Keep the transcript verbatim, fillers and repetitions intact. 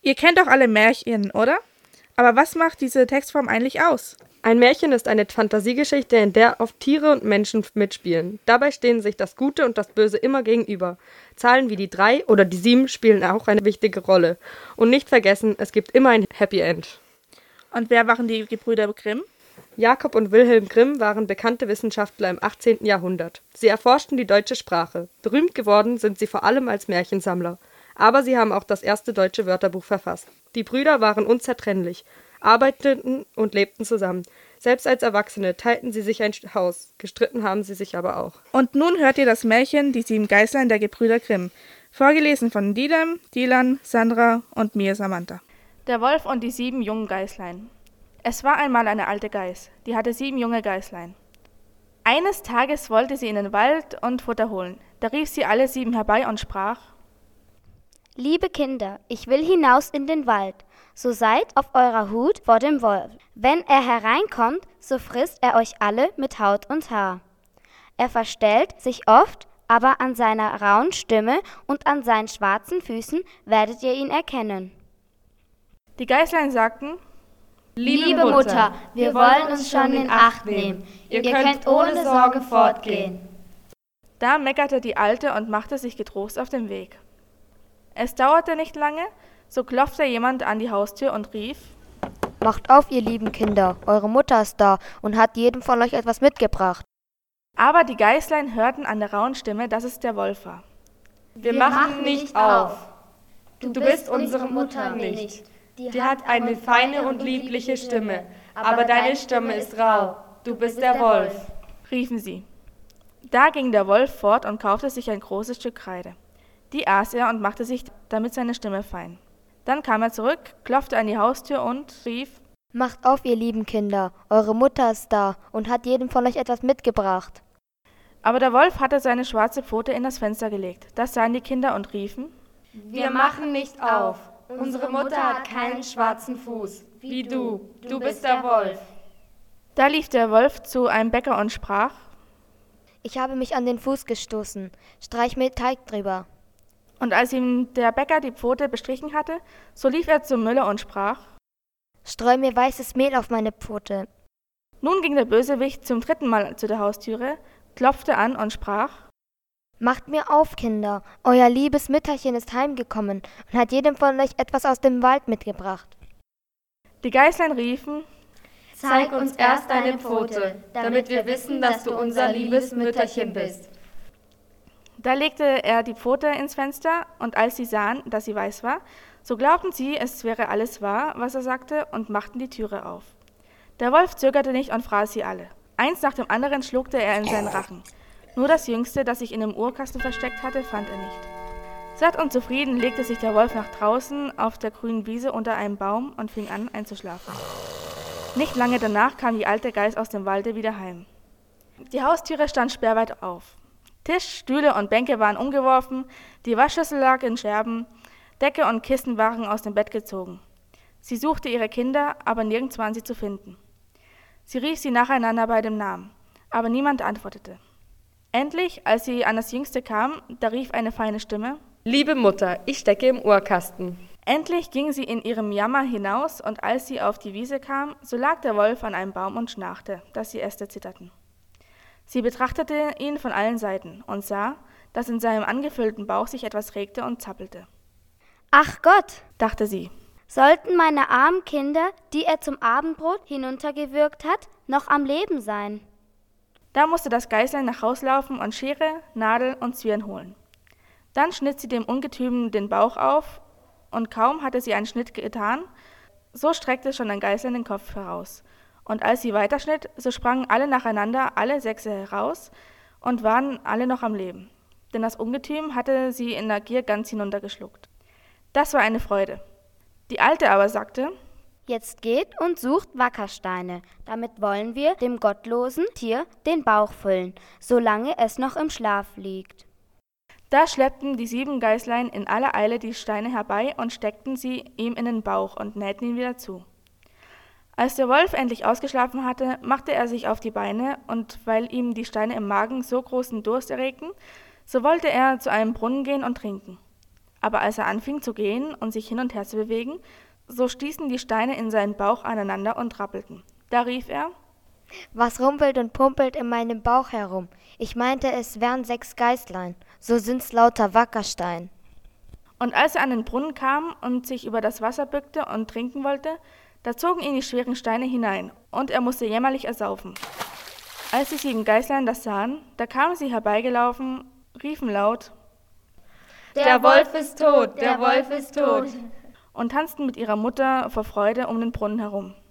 Ihr kennt doch alle Märchen, oder? Aber was macht diese Textform eigentlich aus? Ein Märchen ist eine Fantasiegeschichte, in der oft Tiere und Menschen mitspielen. Dabei stehen sich das Gute und das Böse immer gegenüber. Zahlen wie die drei oder die sieben spielen auch eine wichtige Rolle. Und nicht vergessen, es gibt immer ein Happy End. Und wer waren die Gebrüder Grimm? Jakob und Wilhelm Grimm waren bekannte Wissenschaftler im achtzehnten Jahrhundert. Sie erforschten die deutsche Sprache. Berühmt geworden sind sie vor allem als Märchensammler. Aber sie haben auch das erste deutsche Wörterbuch verfasst. Die Brüder waren unzertrennlich, arbeiteten und lebten zusammen. Selbst als Erwachsene teilten sie sich ein Haus, gestritten haben sie sich aber auch. Und nun hört ihr das Märchen Die sieben Geißlein der Gebrüder Grimm, vorgelesen von Didem, Dilan, Sandra und mir, Samantha. Der Wolf und die sieben jungen Geißlein. Es war einmal eine alte Geiß, die hatte sieben junge Geißlein. Eines Tages wollte sie in den Wald und Futter holen. Da rief sie alle sieben herbei und sprach: Liebe Kinder, ich will hinaus in den Wald, so seid auf eurer Hut vor dem Wolf. Wenn er hereinkommt, so frisst er euch alle mit Haut und Haar. Er verstellt sich oft, aber an seiner rauen Stimme und an seinen schwarzen Füßen werdet ihr ihn erkennen. Die Geißlein sagten: Liebe, Liebe Mutter, Mutter, wir wollen uns schon in Acht nehmen. Ihr könnt ohne Sorge fortgehen. Da meckerte die Alte und machte sich getrost auf den Weg. Es dauerte nicht lange, so klopfte jemand an die Haustür und rief: Macht auf, ihr lieben Kinder, eure Mutter ist da und hat jedem von euch etwas mitgebracht. Aber die Geißlein hörten an der rauen Stimme, dass es der Wolf war. Wir, Wir machen nicht auf. Du bist unsere Mutter nicht. Die hat eine feine und liebliche Stimme, aber deine Stimme ist rau. Du bist der Wolf, riefen sie. Da ging der Wolf fort und kaufte sich ein großes Stück Kreide. Die aß er und machte sich damit seine Stimme fein. Dann kam er zurück, klopfte an die Haustür und rief: Macht auf, ihr lieben Kinder, eure Mutter ist da und hat jedem von euch etwas mitgebracht. Aber der Wolf hatte seine schwarze Pfote in das Fenster gelegt. Das sahen die Kinder und riefen: Wir machen nicht auf. Unsere Mutter hat keinen schwarzen Fuß, wie du. Du bist der Wolf. Da lief der Wolf zu einem Bäcker und sprach: Ich habe mich an den Fuß gestoßen. Streich mir Teig drüber. Und als ihm der Bäcker die Pfote bestrichen hatte, so lief er zum Müller und sprach: Streu mir weißes Mehl auf meine Pfote. Nun ging der Bösewicht zum dritten Mal zu der Haustüre, klopfte an und sprach: Macht mir auf, Kinder, euer liebes Mütterchen ist heimgekommen und hat jedem von euch etwas aus dem Wald mitgebracht. Die Geißlein riefen: Zeig uns erst deine Pfote, damit wir wissen, dass du unser liebes Mütterchen bist. Da legte er die Pfote ins Fenster, und als sie sahen, dass sie weiß war, so glaubten sie, es wäre alles wahr, was er sagte, und machten die Türe auf. Der Wolf zögerte nicht und fraß sie alle. Eins nach dem anderen schluckte er in seinen Rachen. Nur das Jüngste, das sich in dem Urkasten versteckt hatte, fand er nicht. Satt und zufrieden legte sich der Wolf nach draußen auf der grünen Wiese unter einem Baum und fing an einzuschlafen. Nicht lange danach kam die alte Geiß aus dem Walde wieder heim. Die Haustüre stand sperrweit auf. Tisch, Stühle und Bänke waren umgeworfen, die Waschschüssel lag in Scherben, Decke und Kissen waren aus dem Bett gezogen. Sie suchte ihre Kinder, aber nirgends waren sie zu finden. Sie rief sie nacheinander bei dem Namen, aber niemand antwortete. Endlich, als sie an das Jüngste kam, da rief eine feine Stimme: Liebe Mutter, ich stecke im Uhrkasten. Endlich ging sie in ihrem Jammer hinaus, und als sie auf die Wiese kam, so lag der Wolf an einem Baum und schnarchte, dass die Äste zitterten. Sie betrachtete ihn von allen Seiten und sah, dass in seinem angefüllten Bauch sich etwas regte und zappelte. Ach Gott, dachte sie, sollten meine armen Kinder, die er zum Abendbrot hinuntergewürgt hat, noch am Leben sein. Da musste das Geißlein nach Haus laufen und Schere, Nadel und Zwirn holen. Dann schnitt sie dem Ungetüm den Bauch auf, und kaum hatte sie einen Schnitt getan, so streckte schon ein Geißlein den Kopf heraus. Und als sie weiterschnitt, so sprangen alle nacheinander, alle sechse heraus, und waren alle noch am Leben. Denn das Ungetüm hatte sie in der Gier ganz hinuntergeschluckt. Das war eine Freude. Die Alte aber sagte: Jetzt geht und sucht Wackersteine, damit wollen wir dem gottlosen Tier den Bauch füllen, solange es noch im Schlaf liegt. Da schleppten die sieben Geißlein in aller Eile die Steine herbei und steckten sie ihm in den Bauch und nähten ihn wieder zu. Als der Wolf endlich ausgeschlafen hatte, machte er sich auf die Beine, und weil ihm die Steine im Magen so großen Durst erregten, so wollte er zu einem Brunnen gehen und trinken. Aber als er anfing zu gehen und sich hin und her zu bewegen, so stießen die Steine in seinen Bauch aneinander und rappelten. Da rief er: Was rumpelt und pumpelt in meinem Bauch herum? Ich meinte, es wären sechs Geißlein. So sind's lauter Wackerstein. Und als er an den Brunnen kam und sich über das Wasser bückte und trinken wollte, da zogen ihn die schweren Steine hinein, und er musste jämmerlich ersaufen. Als die sieben Geißlein das sahen, da kamen sie herbeigelaufen, riefen laut: Der Wolf ist tot, der Wolf ist tot, und tanzten mit ihrer Mutter vor Freude um den Brunnen herum.